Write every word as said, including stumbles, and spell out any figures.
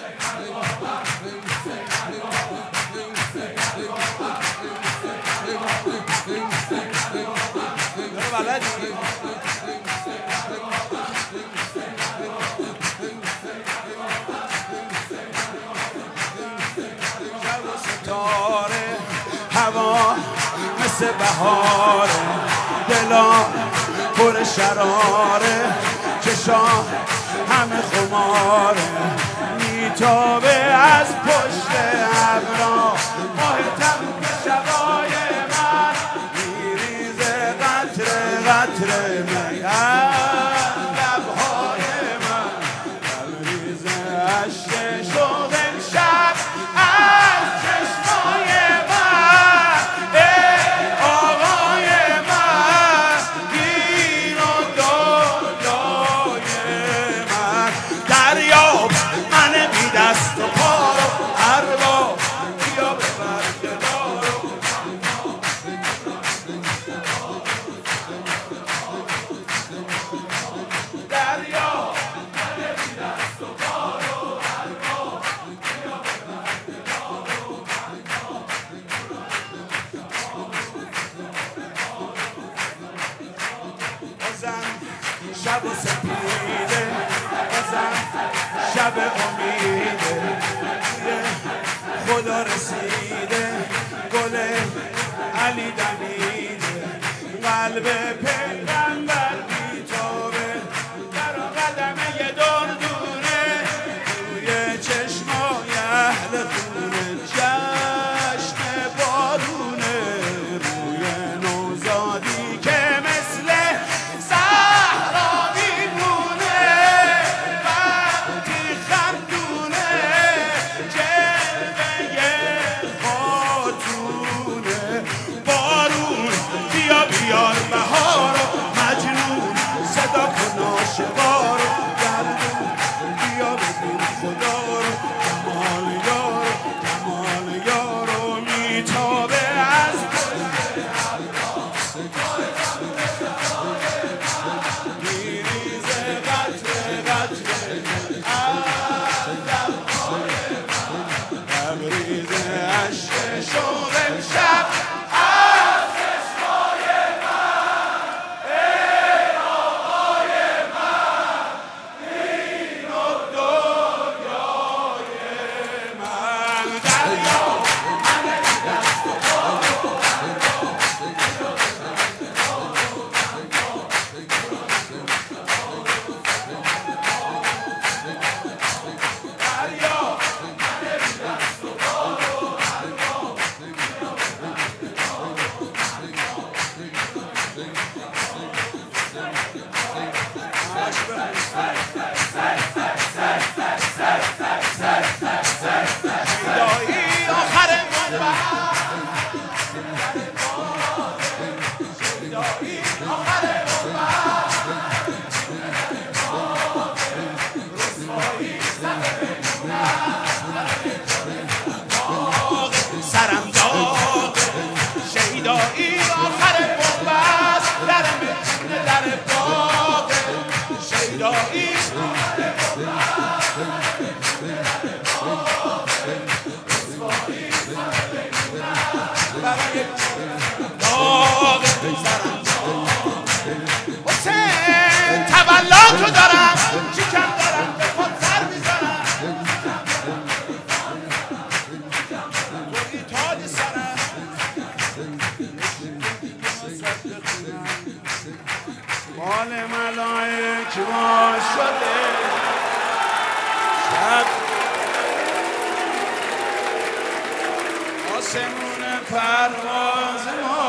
هوا مثل بهاره، دلان پر شراره، چشام همه خماره، میتابه از پشت ابرا، ماه تموم شبای من میریزه قطره قطره من لبهای من، میریزه عشق شوق شب از چشمای من. ای آقای من گیر و دریای من، دریاب من بی دست و پا رو، ارباب بیا ببر دلا رو. دریاب من بی دست و پا رو، ارباب بیا ببر دلا رو. بازم شب و سپیده، بازم شب امیده، خدا رسیده، گل علی دمیده، قلب پیغمبر بیتابه، در قدمه دردونه، روی چشمای اهل خونه، جشن بارونه، روی نوزادی که مثل صحرا میمونه، وقتی خندونه، جلوه خاتونه. بارون بیا بیار بهارو، مجنون صدا کن عاشقارو، گردون بیا ببین خدا رو، کمال یارو کمال یارو، میتابه از میریزه قطره قطره لبریزه عشق شوق شب از چشمای من. ای آقای من این و دریای من، دریا من بی دست و پا رو، دریا من بی دست و پا رو، شیدایی آخر منبر، شیدایی آخر منبر، رسوایی سرم داغ، شیدایی آخر منبر، در مهنه در باغ، شیدایی برای داغ سرم داغ. حسین تولا تو دارم، چیکم دارم به خود سر میزنم، توی تاج سرم مال ملائک ما شده، شب آسمون پرواز ما